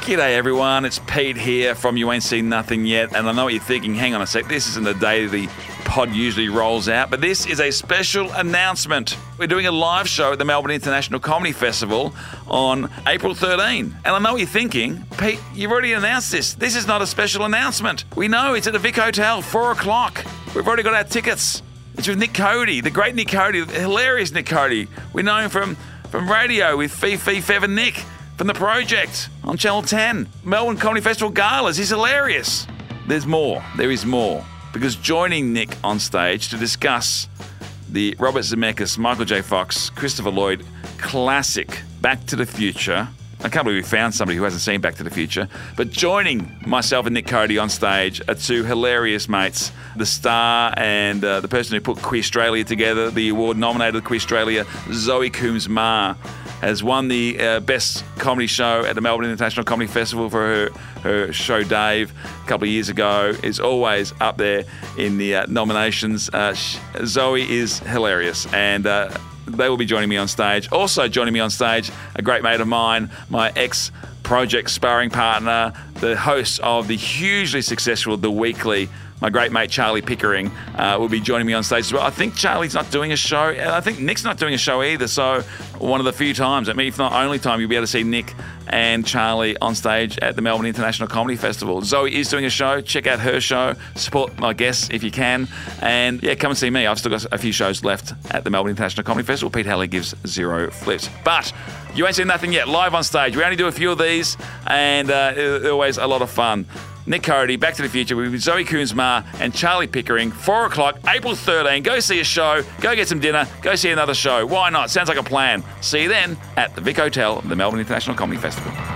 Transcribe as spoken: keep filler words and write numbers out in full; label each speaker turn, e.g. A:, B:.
A: G'day everyone, it's Pete here from You Ain't Seen Nothing Yet, and I know what you're thinking, hang on a sec, this isn't the day the pod usually rolls out, but this is a special announcement. We're doing a live show at the Melbourne International Comedy Festival on April thirteenth, and I know what you're thinking, Pete, you've already announced this. This is not a special announcement. We know, it's at the Vic Hotel, four o'clock. We've already got our tickets. It's with Nick Cody, the great Nick Cody, the hilarious Nick Cody. We know him from, from radio with Fifi, Fev and Nick. From The Project on Channel ten. Melbourne Comedy Festival galas. He's hilarious. There's more. There is more. Because joining Nick on stage to discuss the Robert Zemeckis, Michael J. Fox, Christopher Lloyd classic Back to the Future. I can't believe we found somebody who hasn't seen Back to the Future. But joining myself and Nick Cody on stage are two hilarious mates. The star and uh, the person who put Queerstralia together, the award-nominated Queerstralia, Zoe Coombs-Marr, has won the uh, best comedy show at the Melbourne International Comedy Festival for her, her show Dave a couple of years ago. Is always up there in the uh, nominations. Uh, Zoe is hilarious, and uh, they will be joining me on stage. Also joining me on stage, a great mate of mine, my ex-project sparring partner, the host of the hugely successful The Weekly, my great mate Charlie Pickering, uh, will be joining me on stage as well. I think Charlie's not doing a show, and I think Nick's not doing a show either, so one of the few times, I mean, if not only time, you'll be able to see Nick and Charlie on stage at the Melbourne International Comedy Festival. Zoe is doing a show. Check out her show. Support my guests if you can. And yeah, come and see me. I've still got a few shows left at the Melbourne International Comedy Festival. Pete Halley gives zero flips. But You Ain't Seen Nothing Yet, live on stage. We only do a few of these, and uh, they're always a lot of fun. Nick Cody, Back to the Future with Zoe Coombs-Marr and Charlie Pickering, four o'clock, April thirteenth. Go see a show, go get some dinner, go see another show. Why not? Sounds like a plan. See you then at the Vic Hotel, the Melbourne International Comedy Festival.